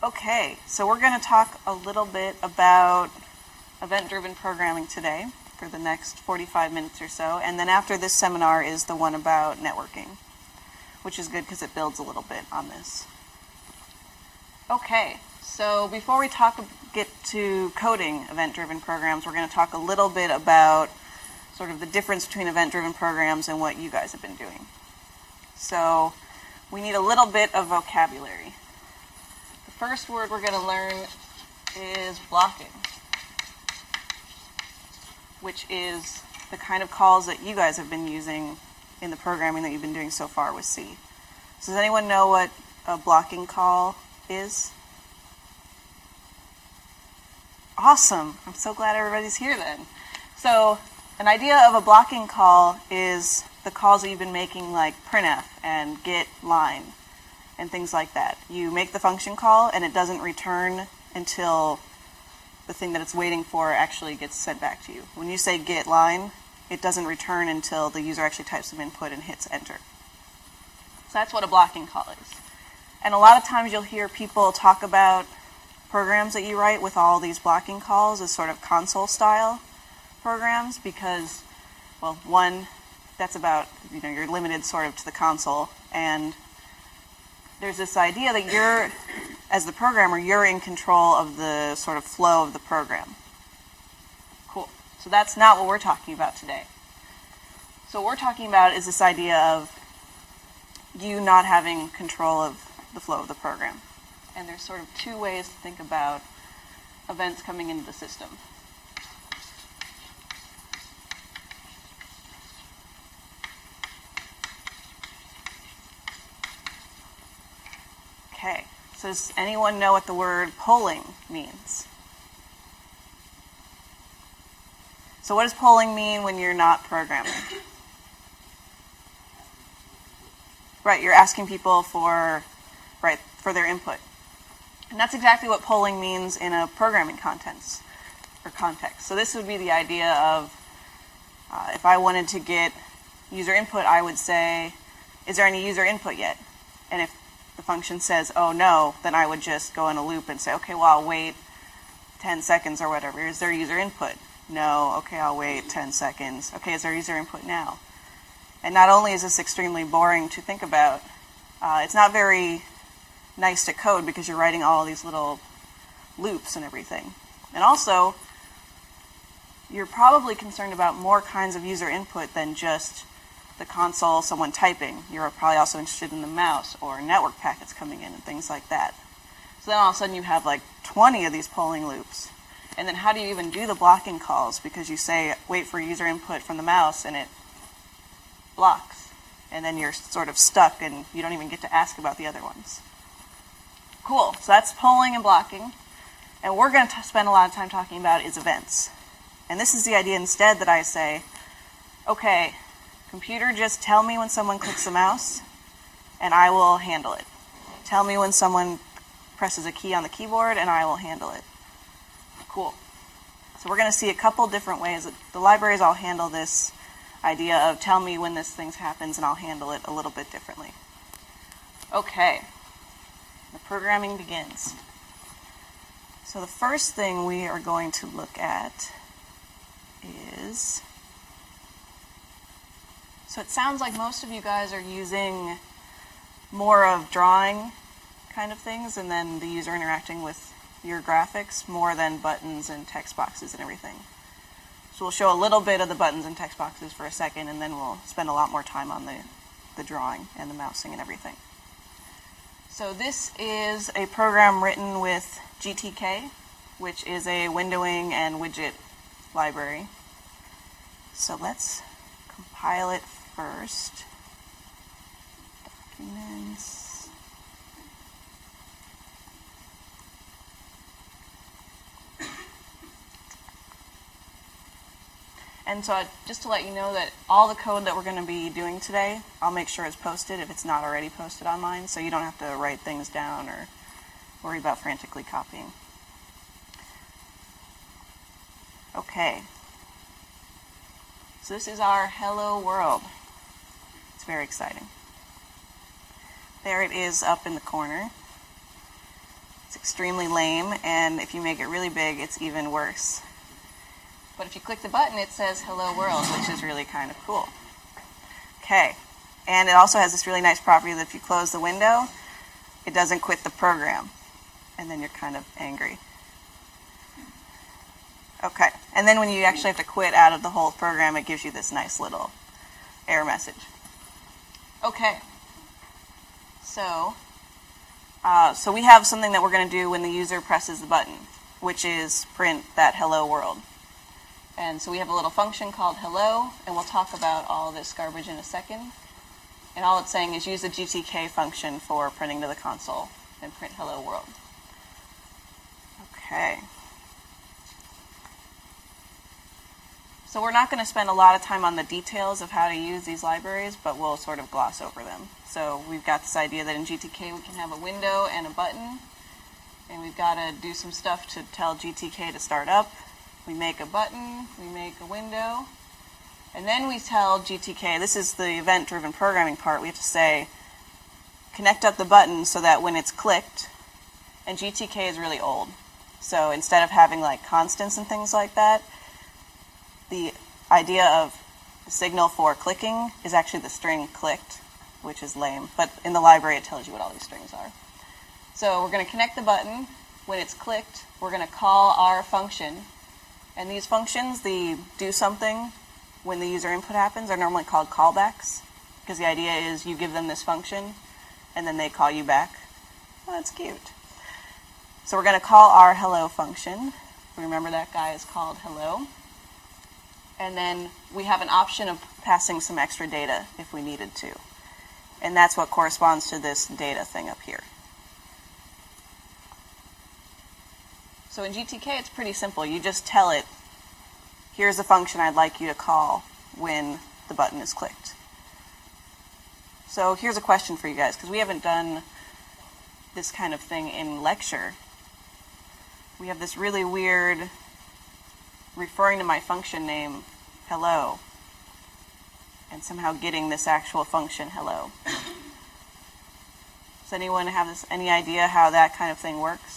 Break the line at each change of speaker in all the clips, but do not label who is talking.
Okay, so we're going to talk a little bit about event-driven programming today for the next 45 minutes or so, and then after this seminar is the one about networking, which is good because it builds a little bit on this. Okay, so before we get to coding event-driven programs, we're going to talk a little bit about sort of the difference between event-driven programs and what you guys have been doing. So we need a little bit of vocabulary. The first word we're going to learn is blocking, which is the kind of calls that you guys have been using in the programming that you've been doing so far with C. So does anyone know what a blocking call is? Awesome. I'm so glad everybody's here then. So an idea of a blocking call is the calls that you've been making like printf and get line and things like that. You make the function call and it doesn't return until the thing that it's waiting for actually gets sent back to you. When you say get line, it doesn't return until the user actually types some input and hits enter. So that's what a blocking call is. And a lot of times you'll hear people talk about programs that you write with all these blocking calls as sort of console style programs because, well, one, that's about, you're limited sort of to the console, and there's this idea that you're, as the programmer, you're in control of the sort of flow of the program. Cool. So that's not what we're talking about today. So what we're talking about is this idea of you not having control of the flow of the program. And there's sort of two ways to think about events coming into the system. Okay, so does anyone know what the word polling means? So what does polling mean when you're not programming? Right, you're asking people for their input. And that's exactly what polling means in a programming context. So this would be the idea of if I wanted to get user input, I would say, is there any user input yet? And if the function says, oh no, then I would just go in a loop and say, okay, well, I'll wait 10 seconds or whatever. Is there user input? No. Okay, I'll wait 10 seconds. Okay, is there user input now? And not only is this extremely boring to think about, it's not very nice to code because you're writing all these little loops and everything. And also, you're probably concerned about more kinds of user input than just the console, someone typing. You're probably also interested in the mouse or network packets coming in and things like that. So then all of a sudden you have like 20 of these polling loops. And then how do you even do the blocking calls? Because you say, wait for user input from the mouse, and it blocks. And then you're sort of stuck and you don't even get to ask about the other ones. Cool. So that's polling and blocking. And what we're going to spend a lot of time talking about is events. And this is the idea instead that I say, okay, computer, just tell me when someone clicks the mouse, and I will handle it. Tell me when someone presses a key on the keyboard, and I will handle it. Cool. So we're going to see a couple different ways that the libraries all handle this idea of tell me when this thing happens, and I'll handle it a little bit differently. Okay. The programming begins. So the first thing we are going to look at is... So it sounds like most of you guys are using more of drawing kind of things and then the user interacting with your graphics more than buttons and text boxes and everything. So we'll show a little bit of the buttons and text boxes for a second, and then we'll spend a lot more time on the drawing and the mousing and everything. So this is a program written with GTK, which is a windowing and widget library. So let's compile it first. Documents. And so just to let you know that all the code that we're going to be doing today, I'll make sure is posted if it's not already posted online, so you don't have to write things down or worry about frantically copying. Okay. So this is our hello world. It's very exciting. There it is up in the corner. It's extremely lame, and if you make it really big, it's even worse. But if you click the button, it says Hello World, which is really kind of cool. Okay, and it also has this really nice property that if you close the window, it doesn't quit the program, and then you're kind of angry. Okay, and then when you actually have to quit out of the whole program, it gives you this nice little error message. Okay, so we have something that we're going to do when the user presses the button, which is print that hello world. And so we have a little function called hello, and we'll talk about all this garbage in a second. And all it's saying is use the GTK function for printing to the console and print hello world. Okay. So we're not going to spend a lot of time on the details of how to use these libraries, but we'll sort of gloss over them. So we've got this idea that in GTK we can have a window and a button, and we've got to do some stuff to tell GTK to start up. We make a button, we make a window, and then we tell GTK, this is the event-driven programming part, we have to say, connect up the button so that when it's clicked, and GTK is really old. So instead of having like constants and things like that, the idea of the signal for clicking is actually the string clicked, which is lame, but in the library it tells you what all these strings are. So we're going to connect the button. When it's clicked, we're going to call our function. And these functions, the do something when the user input happens, are normally called callbacks, because the idea is you give them this function, and then they call you back. Oh, that's cute. So we're going to call our hello function. Remember that guy is called hello. And then we have an option of passing some extra data if we needed to. And that's what corresponds to this data thing up here. So in GTK, it's pretty simple. You just tell it, here's a function I'd like you to call when the button is clicked. So here's a question for you guys, because we haven't done this kind of thing in lecture. We have this really weird referring to my function name, hello, and somehow getting this actual function, hello. Does anyone have any idea how that kind of thing works?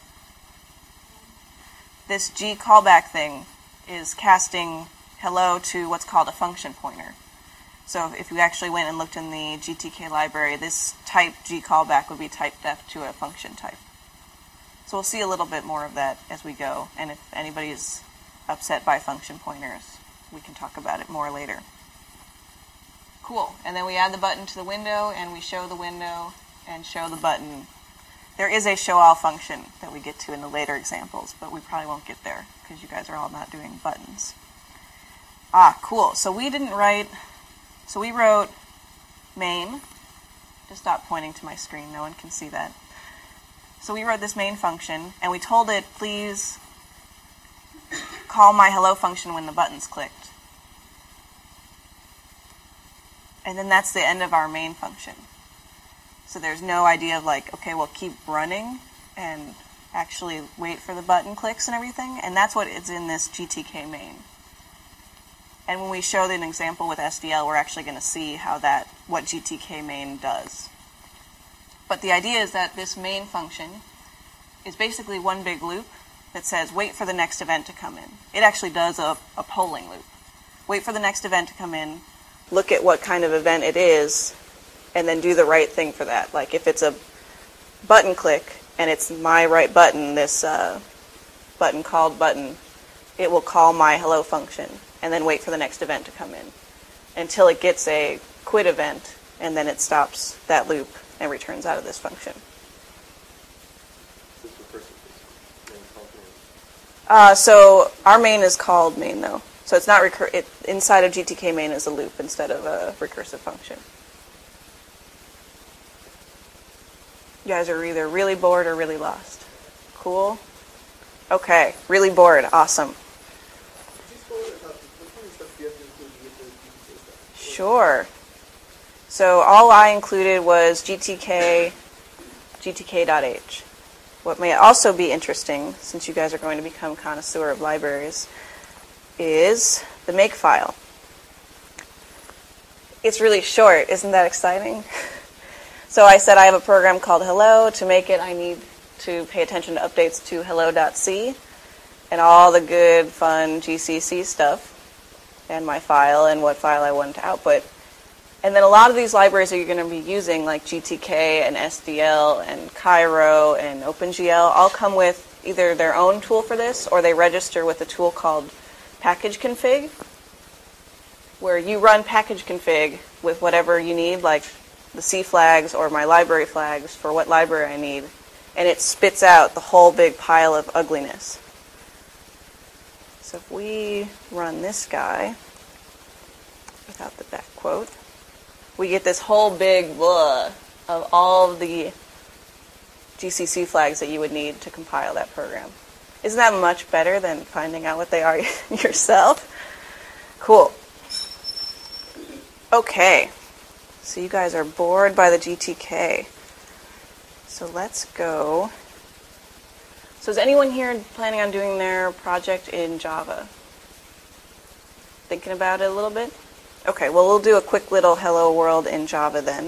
This G callback thing is casting hello to what's called a function pointer. So if you actually went and looked in the GTK library, this type G callback would be type def to a function type. So we'll see a little bit more of that as we go. And if anybody is upset by function pointers, we can talk about it more later. Cool. And then we add the button to the window, and we show the window and show the button. There is a show all function that we get to in the later examples, but we probably won't get there because you guys are all not doing buttons. Cool. So we wrote main. Just stop pointing to my screen. No one can see that. So we wrote this main function, and we told it, please call my hello function when the button's clicked. And then that's the end of our main function. So there's no idea of like, okay, we'll keep running and actually wait for the button clicks and everything. And that's what is in this GTK main. And when we show an example with SDL, we're actually going to see what GTK main does. But the idea is that this main function is basically one big loop that says wait for the next event to come in. It actually does a polling loop. Wait for the next event to come in, look at what kind of event it is, and then do the right thing for that. Like if it's a button click and it's my right button, this button called button, it will call my hello function and then wait for the next event to come in until it gets a quit event, and then it stops that loop and returns out of this function. So our main is called main though. So it's not inside of GTK main is a loop instead of a recursive function. You guys are either really bored or really lost. Cool? Okay, really bored. Awesome. Sure. So all I included was GTK, GTK.h. What may also be interesting, since you guys are going to become connoisseur of libraries, is the makefile. It's really short. Isn't that exciting? So I said I have a program called hello. To make it, I need to pay attention to updates to hello.c and all the good, fun GCC stuff, and my file and what file I want to output. And then a lot of these libraries that you're going to be using, like GTK and SDL and Cairo and OpenGL, all come with either their own tool for this, or they register with a tool called package config, where you run package config with whatever you need, like the C flags or my library flags for what library I need, and it spits out the whole big pile of ugliness. So if we run this guy without the back quote, we get this whole big blah of all of the GCC flags that you would need to compile that program. Isn't that much better than finding out what they are yourself? Cool. Okay. So you guys are bored by the GTK. So let's go. So is anyone here planning on doing their project in Java? Thinking about it a little bit? Okay, well, we'll do a quick little hello world in Java then.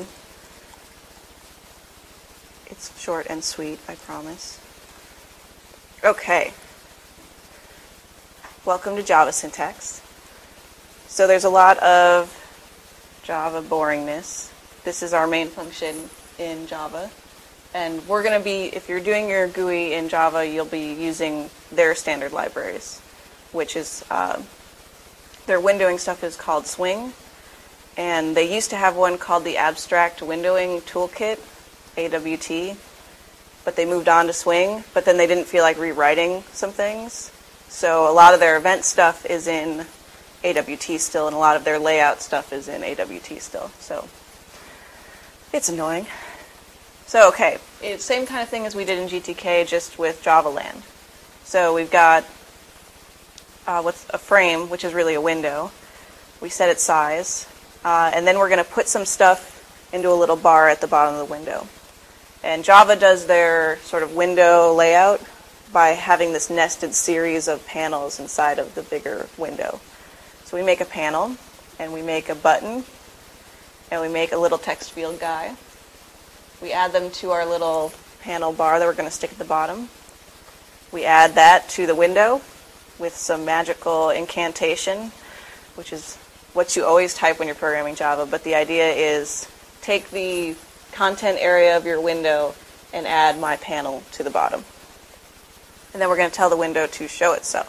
It's short and sweet, I promise. Okay. Welcome to Java syntax. So there's a lot of Java boringness. This is our main function in Java. And we're going to be, if you're doing your GUI in Java, you'll be using their standard libraries, which is, their windowing stuff is called Swing. And they used to have one called the Abstract Windowing Toolkit, AWT, but they moved on to Swing, but then they didn't feel like rewriting some things. So a lot of their event stuff is in AWT still, and a lot of their layout stuff is in AWT still. So it's annoying. So, okay, it's the same kind of thing as we did in GTK, just with JavaLand. So we've got what's a frame, which is really a window. We set its size, and then we're going to put some stuff into a little bar at the bottom of the window. And Java does their sort of window layout by having this nested series of panels inside of the bigger window. So we make a panel, and we make a button, and we make a little text field guy. We add them to our little panel bar that we're going to stick at the bottom. We add that to the window with some magical incantation, which is what you always type when you're programming Java. But the idea is take the content area of your window and add my panel to the bottom. And then we're going to tell the window to show itself.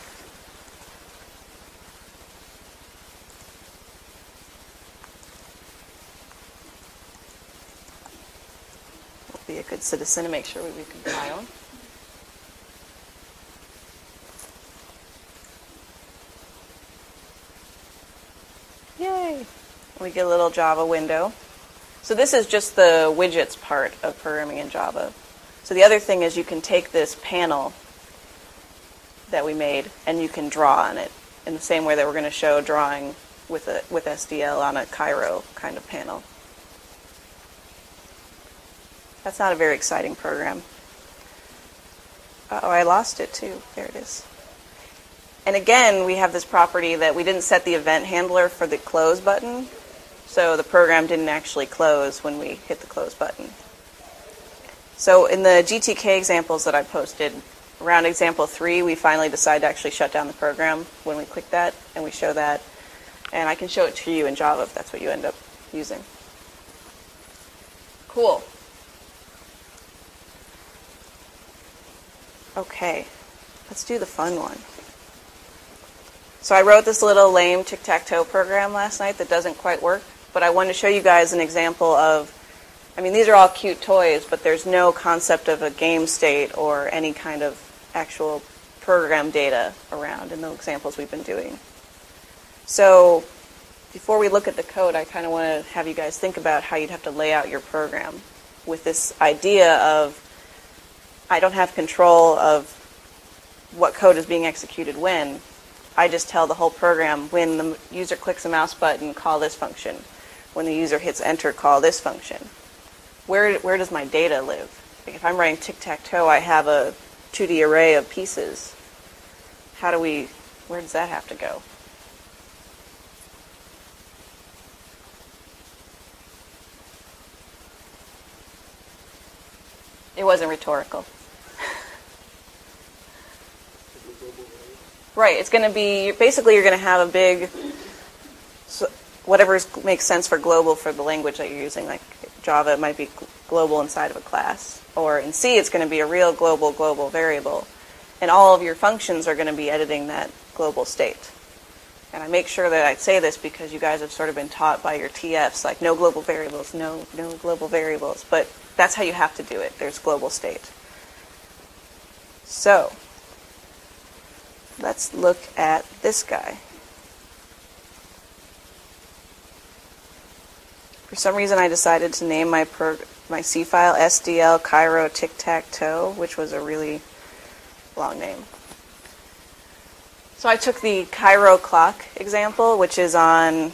Be a good citizen to make sure we recompile. Yay! We get a little Java window. So this is just the widgets part of programming in Java. So the other thing is you can take this panel that we made and you can draw on it in the same way that we're going to show drawing with SDL on a Cairo kind of panel. That's not a very exciting program. Oh, I lost it too. There it is. And again, we have this property that we didn't set the event handler for the close button, so the program didn't actually close when we hit the close button. So in the GTK examples that I posted, around example 3, we finally decide to actually shut down the program when we click that, and we show that. And I can show it to you in Java if that's what you end up using. Cool. Okay, let's do the fun one. So I wrote this little lame tic-tac-toe program last night that doesn't quite work, but I wanted to show you guys an example of, I mean, these are all cute toys, but there's no concept of a game state or any kind of actual program data around in the examples we've been doing. So before we look at the code, I kind of want to have you guys think about how you'd have to lay out your program with this idea of I don't have control of what code is being executed when. I just tell the whole program when the user clicks a mouse button, call this function. When the user hits enter, call this function. Where does my data live? Like if I'm writing tic-tac-toe, I have a 2D array of pieces. Where does that have to go? It wasn't rhetorical. Right. It's going to be, basically you're going to have a big, whatever makes sense for global for the language that you're using. Like Java, it might be global inside of a class. Or in C, it's going to be a real global variable. And all of your functions are going to be editing that global state. And I make sure that I say this because you guys have sort of been taught by your TFs, like no global variables, no global variables. But that's how you have to do it. There's global state. So let's look at this guy. For some reason, I decided to name my C file SDL Cairo Tic Tac Toe, which was a really long name. So I took the Cairo clock example, which is on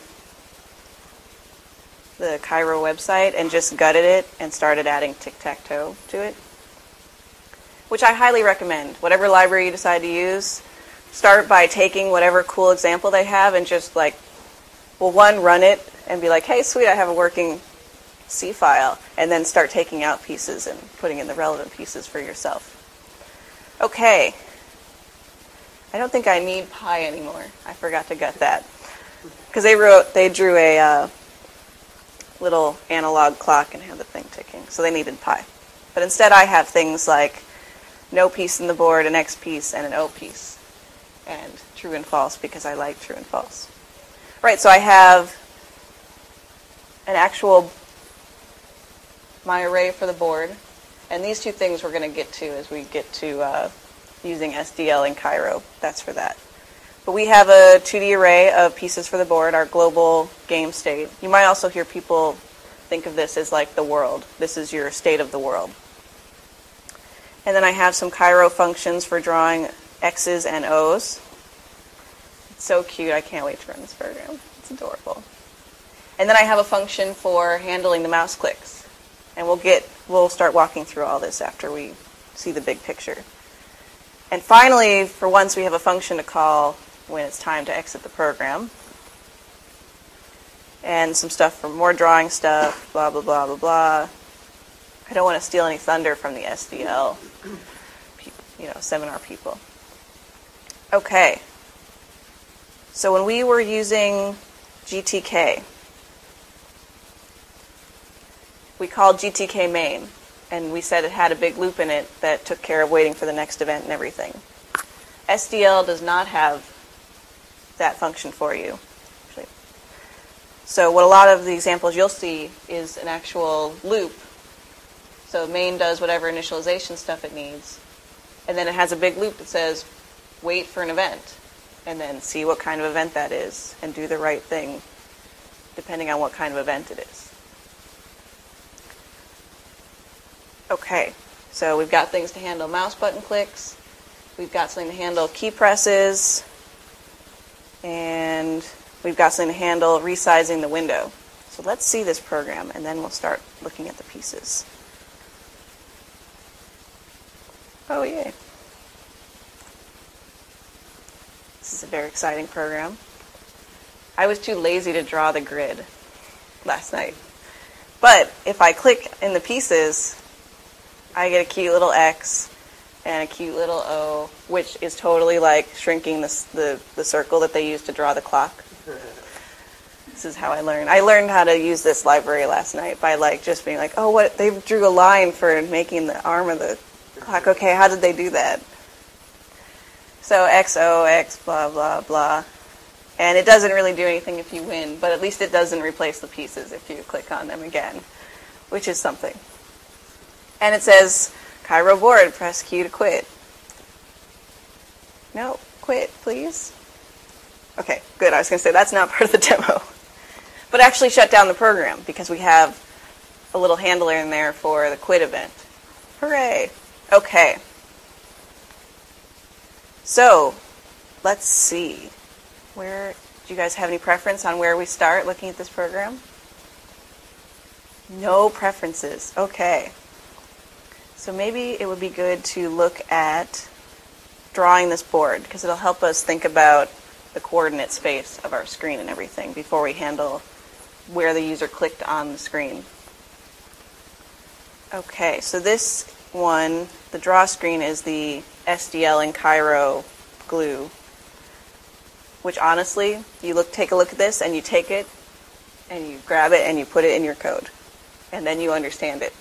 the Cairo website, and just gutted it and started adding tic-tac-toe to it, which I highly recommend. Whatever library you decide to use, start by taking whatever cool example they have and just like, well, one, run it and be like, hey, sweet, I have a working C file, and then start taking out pieces and putting in the relevant pieces for yourself. Okay. I don't think I need pi anymore. I forgot to gut that. Because they drew a little analog clock and had the thing ticking, so they needed pi. But instead I have things like no piece in the board, an X piece, and an O piece. And true and false, because I like true and false. Right, so I have an actual my array for the board, and these two things we're going to get to as we get to using SDL in Cairo. That's for that. But we have a 2D array of pieces for the board, our global game state. You might also hear people think of this as like the world. This is your state of the world. And then I have some Cairo functions for drawing X's and O's. It's so cute. I can't wait to run this program. It's adorable. And then I have a function for handling the mouse clicks. And we'll start walking through all this after we see the big picture. And finally, for once, we have a function to call when it's time to exit the program. And some stuff for more drawing stuff, blah, blah, blah, blah, blah. I don't want to steal any thunder from the SDL, seminar people. Okay. So when we were using GTK, we called GTK main. And we said it had a big loop in it that took care of waiting for the next event and everything. SDL does not have that function for you. So what a lot of the examples you'll see is an actual loop. So main does whatever initialization stuff it needs. And then it has a big loop that says, wait for an event. And then see what kind of event that is and do the right thing depending on what kind of event it is. Okay, so we've got things to handle mouse button clicks. We've got something to handle key presses. And we've got something to handle resizing the window. So let's see this program, and then we'll start looking at the pieces. Oh, yay. This is a very exciting program. I was too lazy to draw the grid last night. But if I click in the pieces, I get a cute little X and a cute little O, which is totally like shrinking the circle that they use to draw the clock. This is how I learned. I learned how to use this library last night by just being like, oh, what? They drew a line for making the arm of the clock. Okay, how did they do that? So X, O, X, blah, blah, blah. And it doesn't really do anything if you win, but at least it doesn't replace the pieces if you click on them again, which is something. And it says, Cairo board, press Q to quit. No, quit, please. Okay, good. I was going to say that's not part of the demo. But actually shut down the program because we have a little handler in there for the quit event. Hooray. Okay. So, let's see. Do you guys have any preference on where we start looking at this program? No preferences. Okay. So maybe it would be good to look at drawing this board because it'll help us think about the coordinate space of our screen and everything before we handle where the user clicked on the screen. Okay, so this one, the draw screen, is the SDL in Cairo glue. which honestly, take a look at this and you take it and you grab it and you put it in your code. And then you understand it.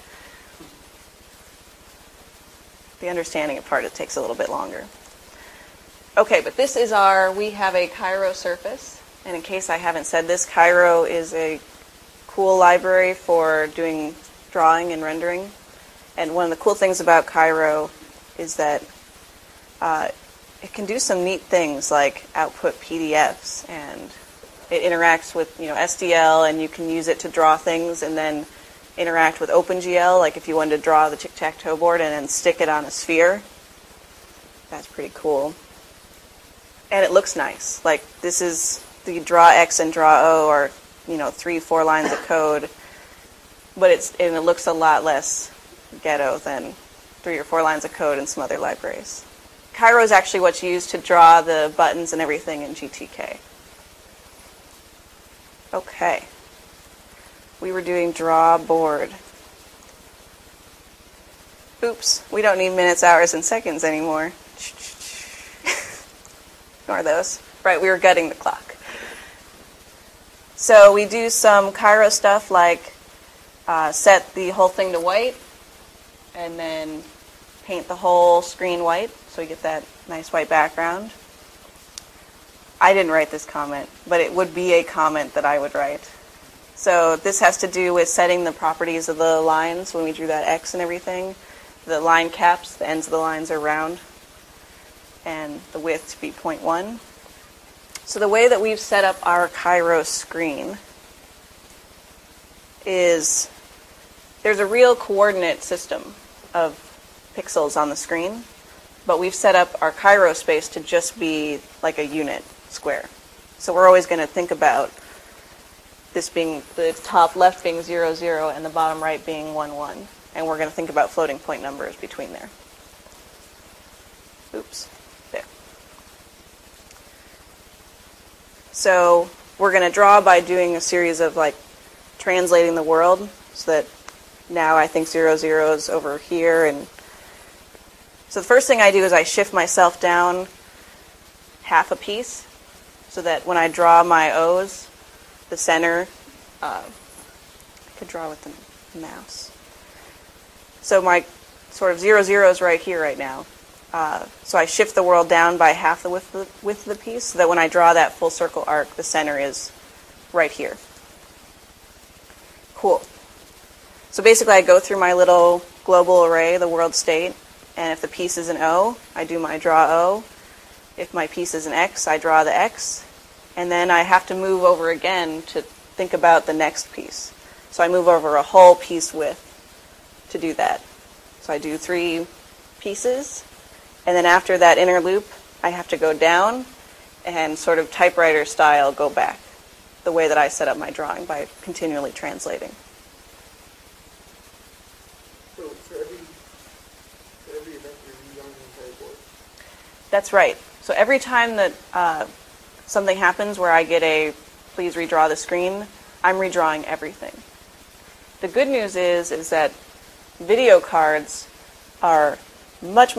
The understanding part, it takes a little bit longer. Okay, but this is we have a Cairo surface. And in case I haven't said this, Cairo is a cool library for doing drawing and rendering. And one of the cool things about Cairo is that it can do some neat things like output PDFs, and it interacts with SDL, and you can use it to draw things and then interact with OpenGL, like if you wanted to draw the tic-tac-toe board and then stick it on a sphere. That's pretty cool. And it looks nice. Like this is the draw X and draw O are 3-4 lines of code, but it looks a lot less ghetto than 3 or 4 lines of code in some other libraries. Cairo is actually what's used to draw the buttons and everything in GTK. Okay. We were doing draw board. Oops, we don't need minutes, hours, and seconds anymore. Ignore those. Right, we were gutting the clock. So we do some Cairo stuff like set the whole thing to white and then paint the whole screen white so we get that nice white background. I didn't write this comment, but it would be a comment that I would write. So this has to do with setting the properties of the lines when we drew that X and everything. The line caps, the ends of the lines are round, and the width to be 0.1. So the way that we've set up our Cairo screen is there's a real coordinate system of pixels on the screen, but we've set up our Cairo space to just be like a unit square. So we're always going to think about this being the top left being 0, 0, and the bottom right being 1, 1. And we're going to think about floating point numbers between there. Oops. There. So we're going to draw by doing a series of translating the world so that now I think 0, 0 is over here. And so the first thing I do is I shift myself down half a piece so that when I draw my O's, the center, I could draw with the mouse. So my sort of 0, 0 is right here right now. So I shift the world down by half the width of the piece so that when I draw that full circle arc, the center is right here. Cool. So basically I go through my little global array, the world state, and if the piece is an O, I do my draw O. If my piece is an X, I draw the X. And then I have to move over again to think about the next piece. So I move over a whole piece width to do that. So I do 3 pieces, and then after that inner loop, I have to go down and sort of typewriter style go back, the way that I set up my drawing by continually translating.
So for every event you're redrawing the entire board?
That's right. So every time that something happens where I get a please redraw the screen, I'm redrawing everything. The good news is that video cards are much,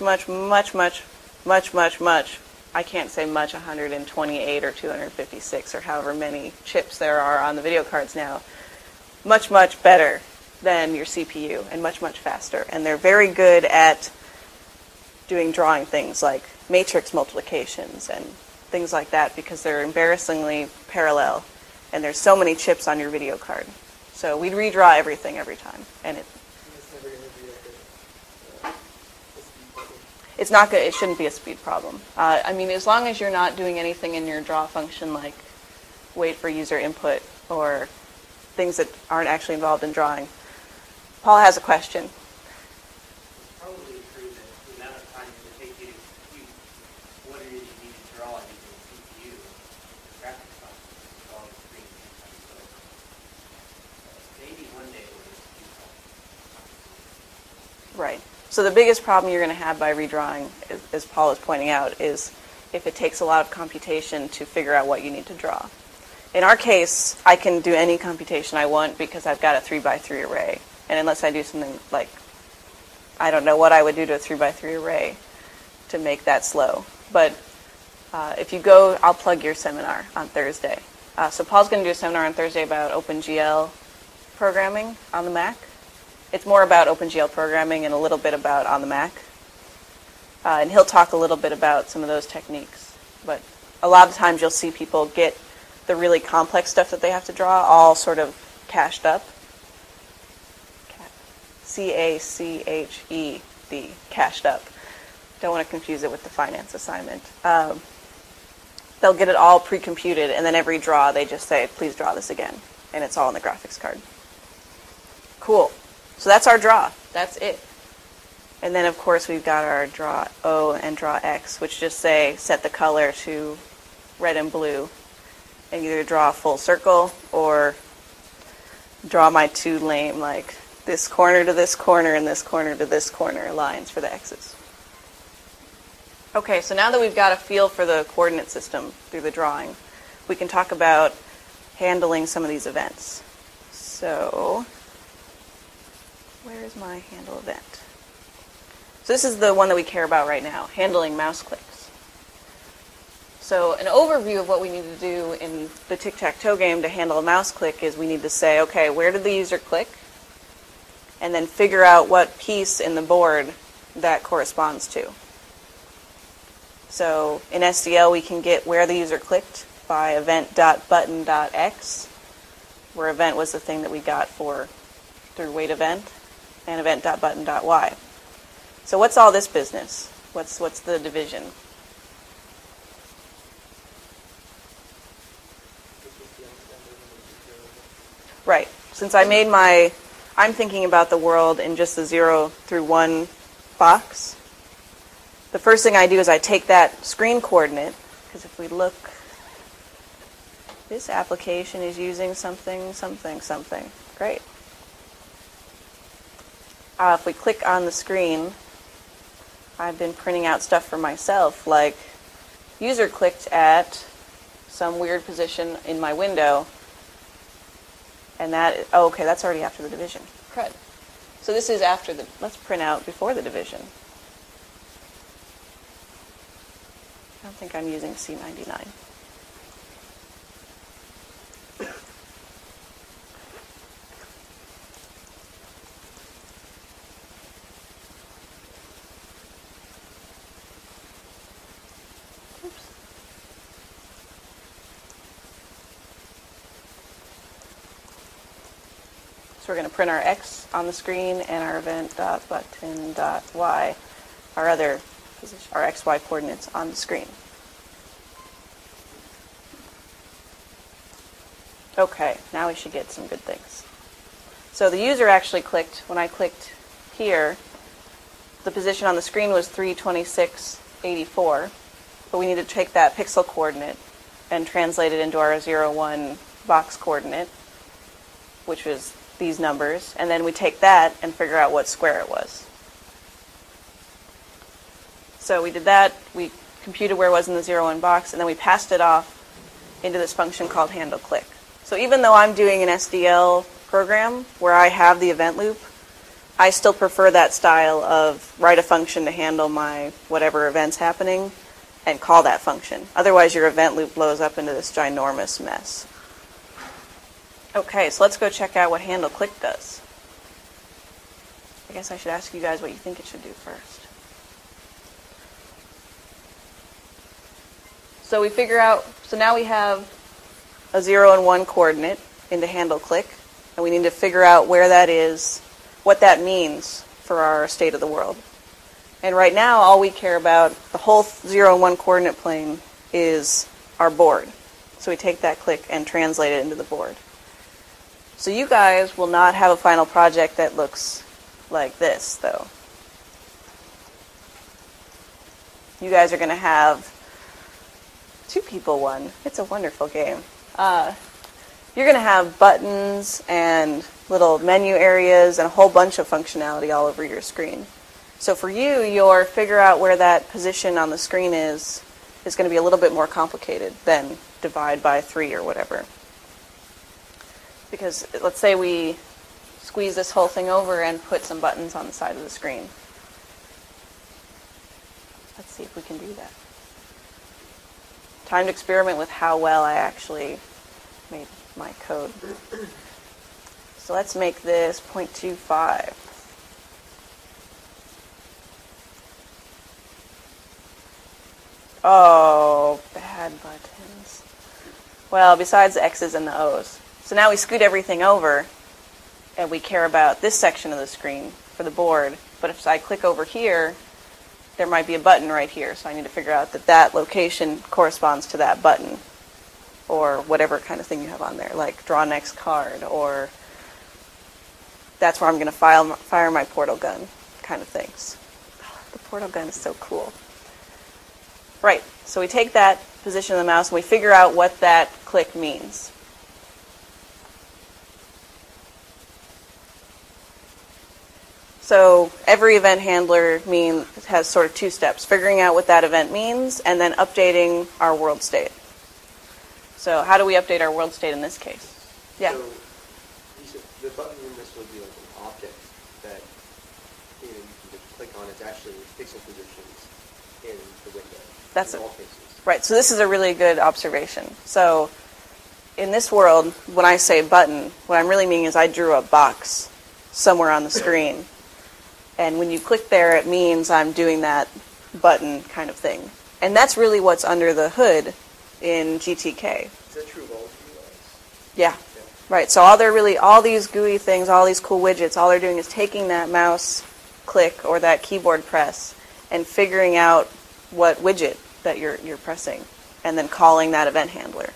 I can't say much, 128 or 256 or however many chips there are on the video cards now, much better than your CPU and much faster. And they're very good at doing drawing things like matrix multiplications and things like that because they're embarrassingly parallel and there's so many chips on your video card. So we'd redraw everything every time, and it's
never going to be a speed problem.
It's not good. It shouldn't be a speed problem. I mean, as long as you're not doing anything in your draw function like wait for user input or things that aren't actually involved in drawing. Paul has a question.
It's probably true that the amount of time it would take you to compute what it is you need to draw into the CPU, the graphics processor, to draw the screen. So maybe one day we'll just do that.
Right. So the biggest problem you're going to have by redrawing, as Paul is pointing out, is if it takes a lot of computation to figure out what you need to draw. In our case, I can do any computation I want because I've got a 3x3 array. And unless I do something like, I don't know what I would do to a 3x3 array to make that slow. But If you go, I'll plug your seminar on Thursday. So Paul's going to do a seminar on Thursday about OpenGL programming on the Mac. It's more about OpenGL programming and a little bit about on the Mac. And he'll talk a little bit about some of those techniques. But a lot of times you'll see people get the really complex stuff that they have to draw all sort of cached up. C-A-C-H-E-D, cached up. Don't want to confuse it with the finance assignment. They'll get it all pre-computed, and then every draw they just say, please draw this again. And it's all on the graphics card. Cool. So that's our draw. That's it. And then, of course, we've got our draw O and draw X, which just say set the color to red and blue. And either draw a full circle or draw my two lame, like this corner to this corner and this corner to this corner lines for the X's. Okay, so now that we've got a feel for the coordinate system through the drawing, we can talk about handling some of these events. So, where is my handle event? So this is the one that we care about right now, handling mouse clicks. So an overview of what we need to do in the tic-tac-toe game to handle a mouse click is we need to say, okay, where did the user click? And then figure out what piece in the board that corresponds to. So in SDL, we can get where the user clicked by event.button.x, where event was the thing that we got through wait event, and event.button.y. So what's all this business? What's the division? Right. Since I made I'm thinking about the world in just the 0 through 1 box. The first thing I do is I take that screen coordinate, because if we look, this application is using something, something, something. Great. If we click on the screen, I've been printing out stuff for myself, like user clicked at some weird position in my window, and that, oh, okay, that's already after the division. Crud. So this is after let's print out before the division. I don't think I'm using C99. So we're going to print our X on the screen and our event.button.y, our other position, our XY coordinates on the screen. Okay, now we should get some good things. So the user actually clicked, when I clicked here, the position on the screen was 326.84, but we need to take that pixel coordinate and translate it into our 0, 1 box coordinate, which was these numbers, and then we take that and figure out what square it was. So we did that, we computed where it was in the 0, 1 box, and then we passed it off into this function called handle click. So even though I'm doing an SDL program where I have the event loop, I still prefer that style of write a function to handle my whatever event's happening and call that function. Otherwise your event loop blows up into this ginormous mess. Okay, so let's go check out what handle click does. I guess I should ask you guys what you think it should do first. So we figure out, so now we have a 0 and 1 coordinate into handle click, and we need to figure out where that is, what that means for our state of the world. And right now, all we care about, the whole 0 and 1 coordinate plane is our board. So we take that click and translate it into the board. So you guys will not have a final project that looks like this, though. You guys are going to have 2 people one. It's a wonderful game. You're going to have buttons and little menu areas and a whole bunch of functionality all over your screen. So for you, your figure out where that position on the screen is going to be a little bit more complicated than divide by 3 or whatever. Because let's say we squeeze this whole thing over and put some buttons on the side of the screen. Let's see if we can do that. Time to experiment with how well I actually made my code. So let's make this 0.25. Oh, bad buttons. Well, besides the X's and the O's. So now we scoot everything over, and we care about this section of the screen for the board. But if I click over here, there might be a button right here. So I need to figure out that that location corresponds to that button, or whatever kind of thing you have on there, like draw next card, or that's where I'm going to fire my portal gun kind of things. The portal gun is so cool. Right, so we take that position of the mouse and we figure out what that click means. So every event handler has sort of two steps, figuring out what that event means and then updating our world state. So how do we update our world state in this case? Yeah.
So you said the button in this would be like an object that you can just click on. It's actually pixel positions in the window.
That's
in
it.
all cases.
Right, so this is a really good observation. So in this world, when I say button, what I'm really meaning is I drew a box somewhere on the screen. And when you click there, it means I'm doing that button kind of thing. And that's really what's under the hood in GTK.
Is that true of all GUIs?
Yeah. Right, so all these GUI things, all these cool widgets, all they're doing is taking that mouse click or that keyboard press and figuring out what widget that you're pressing, and then calling that event handler.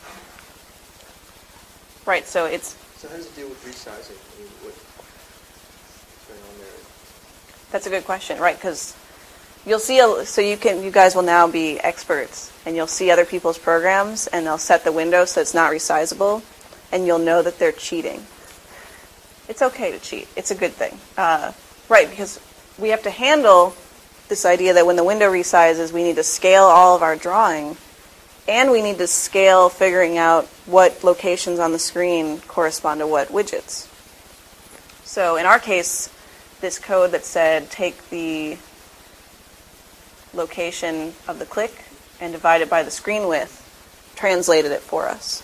Right, so it's...
So how does it deal with resizing? I mean, what's going on there?
That's a good question, right? Because you'll see, you guys will now be experts, and you'll see other people's programs, and they'll set the window so it's not resizable, and you'll know that they're cheating. It's okay to cheat. It's a good thing. Right, because we have to handle this idea that when the window resizes, we need to scale all of our drawing, and we need to scale figuring out what locations on the screen correspond to what widgets. So in our case, this code that said take the location of the click and divide it by the screen width translated it for us.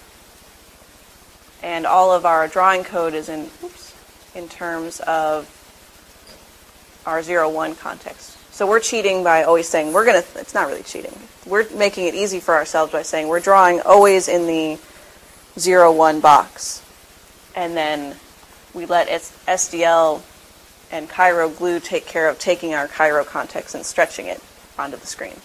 And all of our drawing code is in terms of our 0-1 context. So we're cheating by always saying it's not really cheating. We're making it easy for ourselves by saying we're drawing always in the 0-1 box. And then we let SDL and Cairo Glue take care of taking our Cairo context and stretching it onto the screen.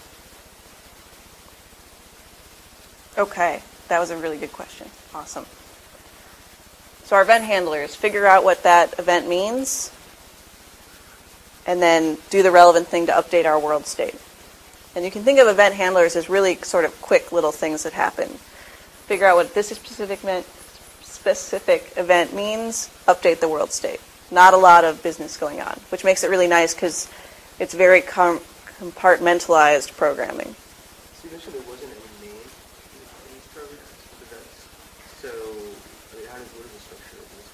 Okay, that was a really good question. Awesome. So our event handlers figure out what that event means, and then do the relevant thing to update our world state. And you can think of event handlers as really sort of quick little things that happen. Figure out what this specific event means, update the world state. Not a lot of business going on, which makes it really nice because it's very compartmentalized programming.
So you mentioned there wasn't any name in these programs with events. So, I mean, what is the structure in this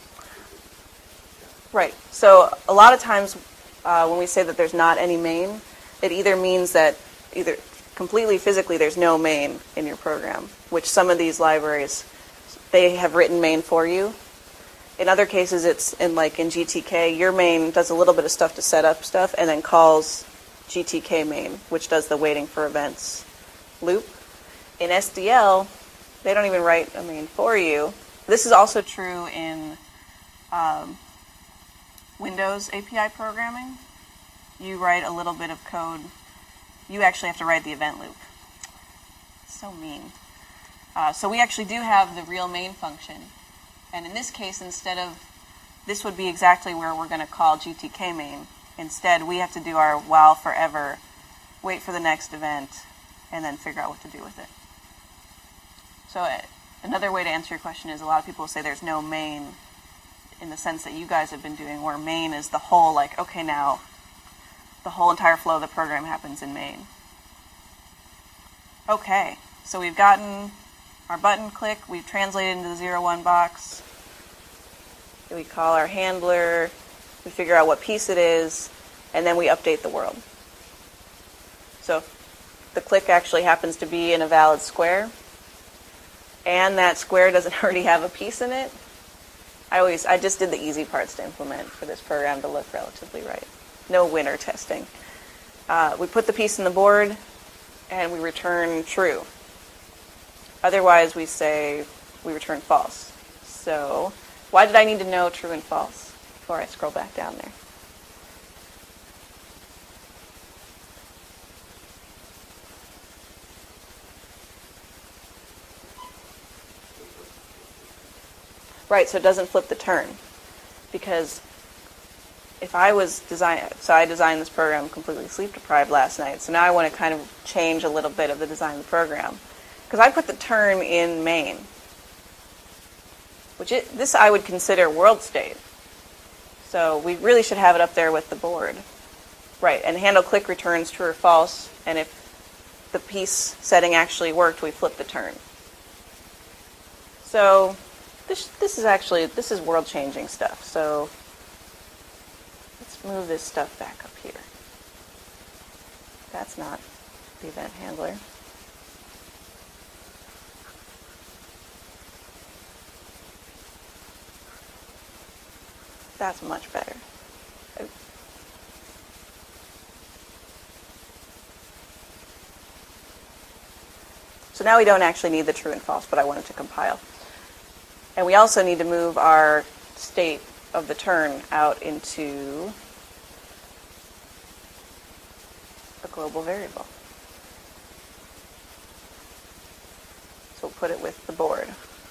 case?
Right. So a lot of times when we say that there's not any main, it either means that either completely physically there's no main in your program, which some of these libraries, they have written main for you. In other cases, it's in GTK, your main does a little bit of stuff to set up stuff and then calls GTK main, which does the waiting for events loop. In SDL, they don't even write a main for you. This is also true in Windows API programming. You write a little bit of code. You actually have to write the event loop. So mean. So we actually do have the real main function. And in this case, this would be exactly where we're going to call GTK main. Instead, we have to do our while forever, wait for the next event, and then figure out what to do with it. So another way to answer your question is a lot of people say there's no main in the sense that you guys have been doing, where main is the whole, okay, now the whole entire flow of the program happens in main. Okay, so we've gotten our button click, we've translated into the 0-1 box. We call our handler, we figure out what piece it is, and then we update the world. So the click actually happens to be in a valid square, and that square doesn't already have a piece in it, I just did the easy parts to implement for this program to look relatively right. No winner testing. We put the piece in the board, and we return true. Otherwise, we return false. So why did I need to know true and false before I scroll back down there? Right, so it doesn't flip the turn. Because if I was I designed this program completely sleep deprived last night, so now I want to kind of change a little bit of the design of the program. Because I put the turn in main, this I would consider world state. So we really should have it up there with the board. Right, and handle click returns true or false, and if the piece setting actually worked, we flip the turn. So this is world changing stuff. So let's move this stuff back up here. That's not the event handler. That's much better. So now we don't actually need the true and false, but I wanted to compile. And we also need to move our state of the turn out into a global variable. So we'll put it with the board.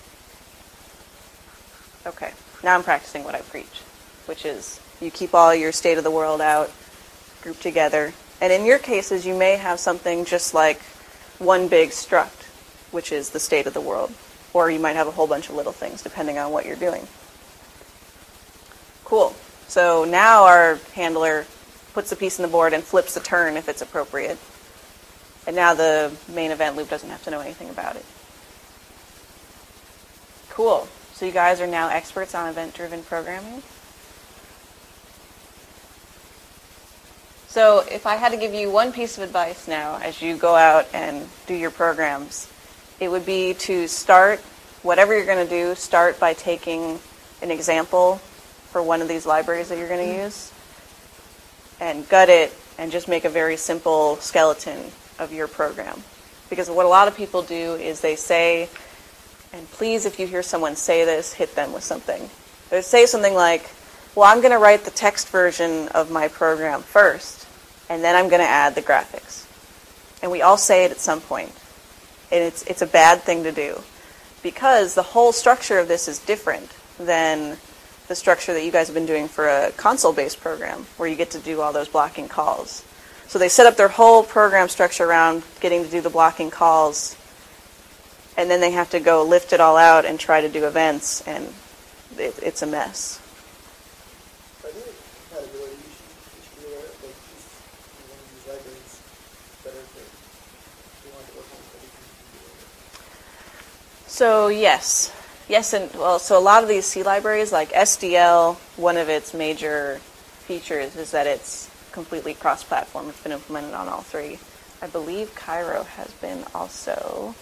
Okay, now I'm practicing what I preach, which is you keep all your state of the world out, grouped together. And in your cases, you may have something just like one big struct, which is the state of the world. Or you might have a whole bunch of little things, depending on what you're doing. Cool. So now our handler puts the piece in the board and flips the turn if it's appropriate. And now the main event loop doesn't have to know anything about it. Cool. So you guys are now experts on event-driven programming. So if I had to give you one piece of advice now as you go out and do your programs, it would be to start, whatever you're going to do, start by taking an example for one of these libraries that you're going to use and gut it and just make a very simple skeleton of your program. Because what a lot of people do is they say, and please, if you hear someone say this, hit them with something. They say something like, well, I'm going to write the text version of my program first, and then I'm going to add the graphics. And we all say it at some point. And it's a bad thing to do because the whole structure of this is different than the structure that you guys have been doing for a console-based program where you get to do all those blocking calls. So they set up their whole program structure around getting to do the blocking calls, and then they have to go lift it all out and try to do events, and it's a mess.
I think compatibility, you should be aware of like one of these libraries better if you want to work on everything.
So yes, and well, so a lot of these C libraries, like SDL, one of its major features is that it's completely cross-platform. It's been implemented on all three. I believe Cairo has been also.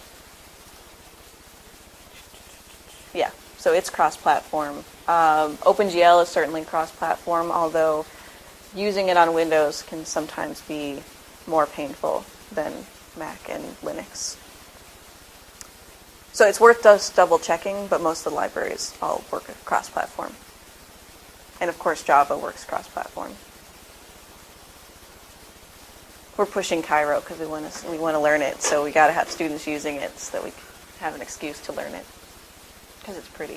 Yeah, so it's cross-platform. OpenGL is certainly cross-platform, although using it on Windows can sometimes be more painful than Mac and Linux. So it's worth just double-checking, but most of the libraries all work cross-platform. And of course, Java works cross-platform. We're pushing Cairo because we want to learn it, so we got to have students using it so that we have an excuse to learn it. Because it's pretty.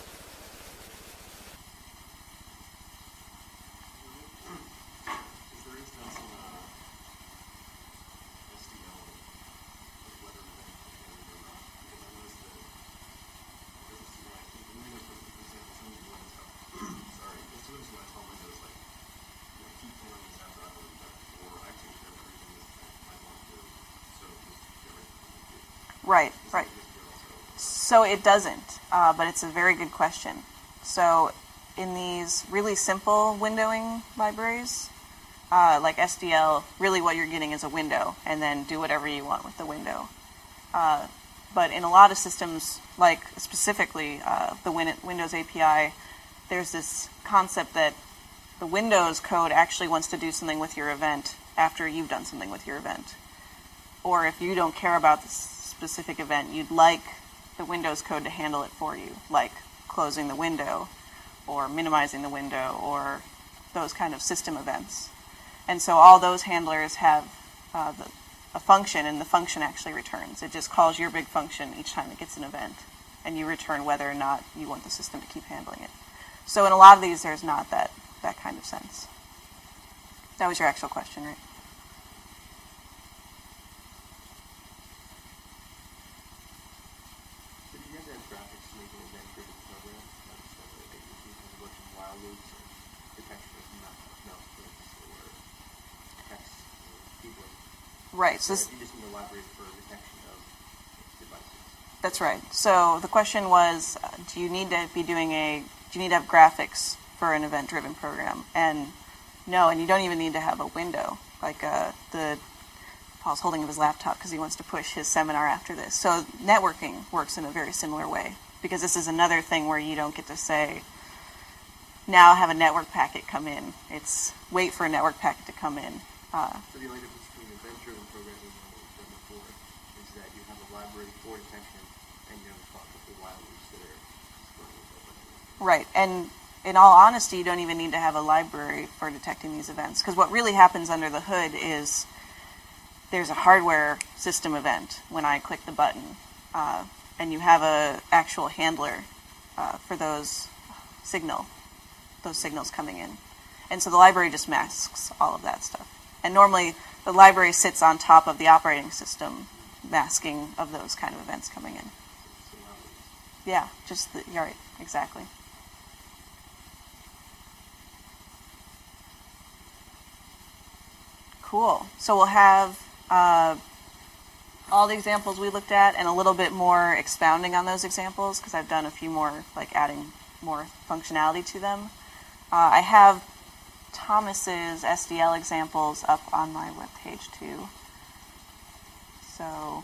Right. So it doesn't, but it's a very good question. So in these really simple windowing libraries, like SDL, really what you're getting is a window, and then do whatever you want with the window. But in a lot of systems, like specifically the Windows API, there's this concept that the Windows code actually wants to do something with your event after you've done something with your event. Or if you don't care about this specific event, you'd like the Windows code to handle it for you, like closing the window or minimizing the window or those kind of system events. And so all those handlers have a function, and the function actually returns. It just calls your big function each time it gets an event, and you return whether or not you want the system to keep handling it. So in a lot of these, there's not that kind of sense. That was your actual question, right?
If you guys have graphics to make an event-driven program, like so that you can work in while loops and detection of malfits or text or keyboard.
Right.
So
So
you just need a library for detection of devices.
that's right. So the question was, do you need to have graphics for an event-driven program? And no, and you don't even need to have a window. Like Paul's holding up his laptop because he wants to push his seminar after this. So networking works in a very similar way, because this is another thing where you don't get to say, now have a network packet come in. It's wait for a network packet to come in.
So the only difference between event-driven programming and what we've done before is that you have a library for detection and you're responsible for while loops that are displaying open.
Right, and in all honesty, you don't even need to have a library for detecting these events, because what really happens under the hood is there's a hardware system event when I click the button, and you have a actual handler for those signals coming in. And so the library just masks all of that stuff. And normally the library sits on top of the operating system masking of those kind of events coming in. Yeah, you're right, exactly. Cool. So we'll have all the examples we looked at and a little bit more expounding on those examples, because I've done a few more, like adding more functionality to them. I have Thomas's SDL examples up on my webpage too. So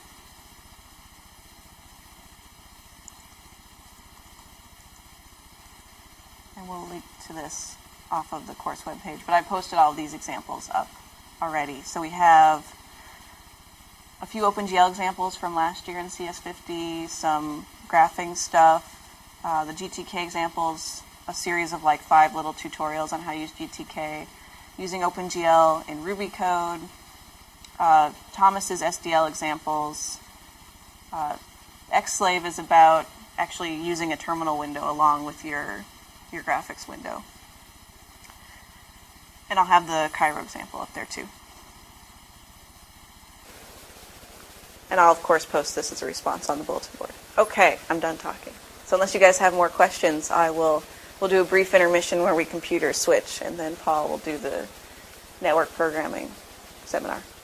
and we'll link to this off of the course webpage, but I posted all of these examples up already. So we have a few OpenGL examples from last year in CS50, some graphing stuff, the GTK examples, a series of like 5 little tutorials on how to use GTK, using OpenGL in Ruby code, Thomas's SDL examples. Xslave is about actually using a terminal window along with your graphics window. And I'll have the Cairo example up there too. And I'll, of course, post this as a response on the bulletin board. Okay, I'm done talking. So unless you guys have more questions, we'll do a brief intermission where we computer switch, and then Paul will do the network programming seminar.